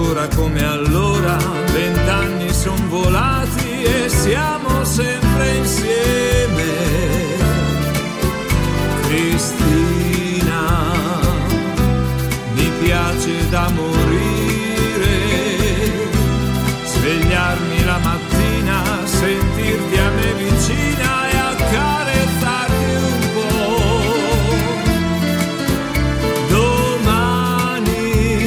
ancora come allora, 20 anni son volati e siamo sempre insieme. Cristina, mi piace da morire, svegliarmi la mattina, sentirti a me vicina e accarezzarti un po'. Domani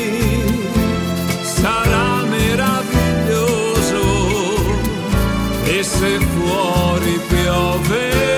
sarà meraviglioso e se fuori piove